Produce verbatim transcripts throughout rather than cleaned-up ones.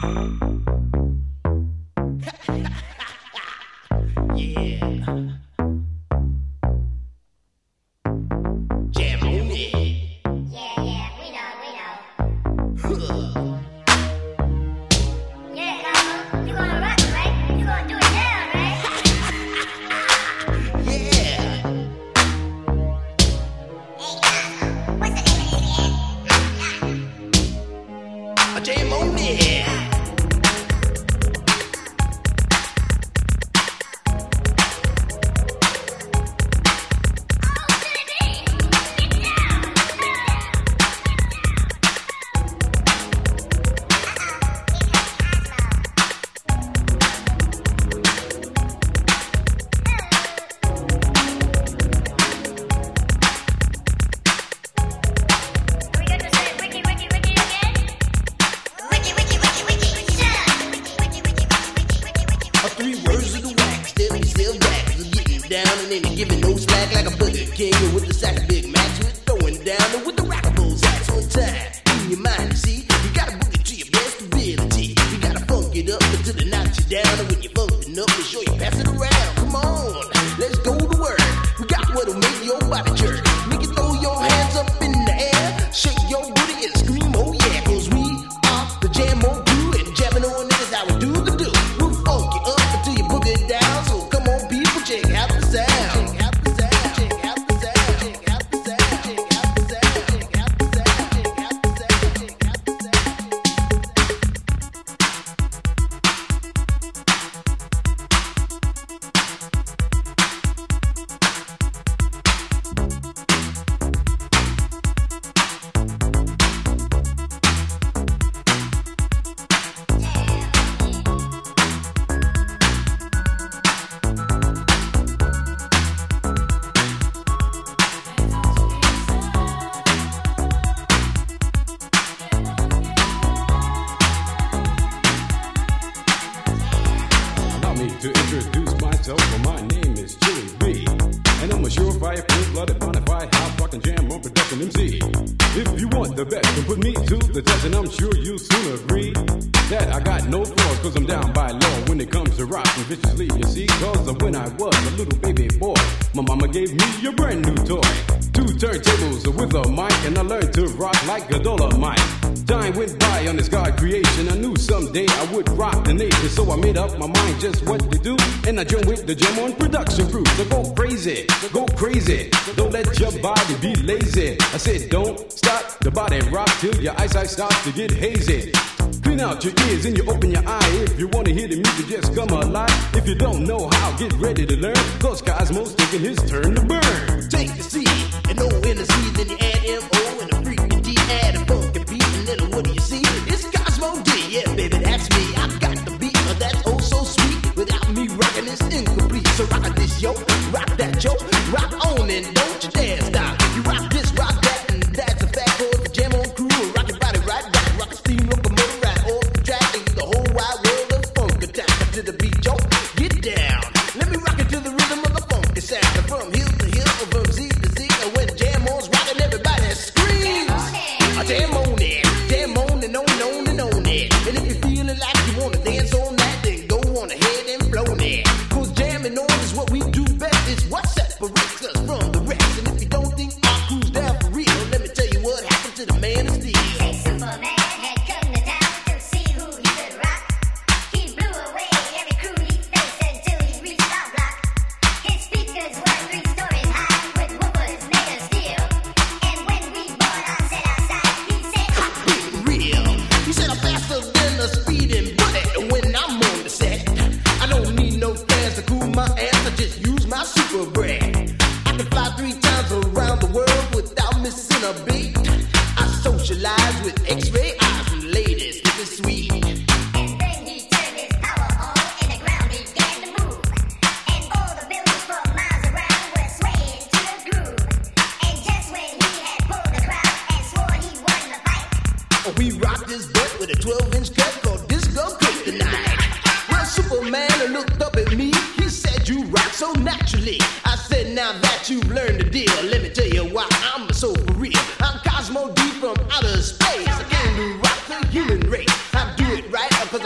I join with the Jam On production crew. So go crazy, go crazy. Don't let your body be lazy. I said don't stop the body rock till your eyesight starts to get hazy. Clean out your ears and you open your eye. If you want to hear the music, just come alive. If you don't know how, get ready to learn. Cause Cosmo's taking his turn to burn. Take the C and O in the C, then you add M O and a freaking D, add a funky beat, and then what do you see? It's Cosmo D, yeah baby, that's me. I got the beat, but that's oh so sweet. Without me rocking, it's incomplete. So rock this, yo, rock that, yo, rock on and don't you dare stop. You rock this, rock that, and that's a fact. For the Jam On crew, rock your body right back, rock a steam locomotive right off the track, and the whole wide world of funk attack. To the beat, yo, get down. Let me rock it to the rhythm of the funky sound. From hill to hill, from Z to Z, and when Jam On's rocking, everybody screams. I jam on it, jam on and on and on and on it. And if you're feeling like you wanna dance on that, then go on ahead and flow it. Cause jamming on is what we do best. It's what separates us from the rest. And if you don't think our crew's down for real, let me tell you what happened to the man of steel. Hey, Superman had come to town to see who he could rock. He blew away every crew he faced until he reached our block. His speakers were three stories high with woofers made of steel. And when we bought our set outside, he said, Be real. He said I'm faster than a speeding bullet when I'm on the set. I don't need no fans to cool my ass. I just use my super breath. I can fly three times around the world without missing a beat. I socialize with X-ray eyes and ladies. This is sweet. and then he turned his power on and the ground began to move. And all the buildings for miles around were swaying to the groove. And just when he had pulled the crowd and swore he won the fight, We rock this butt with a twelve inch cut called Disco Kryptonite. Well, Superman looked up at me. He said, you rock so naturally. I said, now that you've learned the deal, let me tell you why I'm so for real. I'm Cosmo D from outer space. I came to rock the human race. I do it right because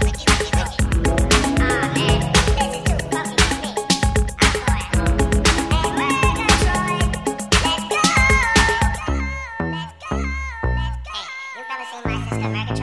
Hey, you fellas seen my sister Murgatroyd?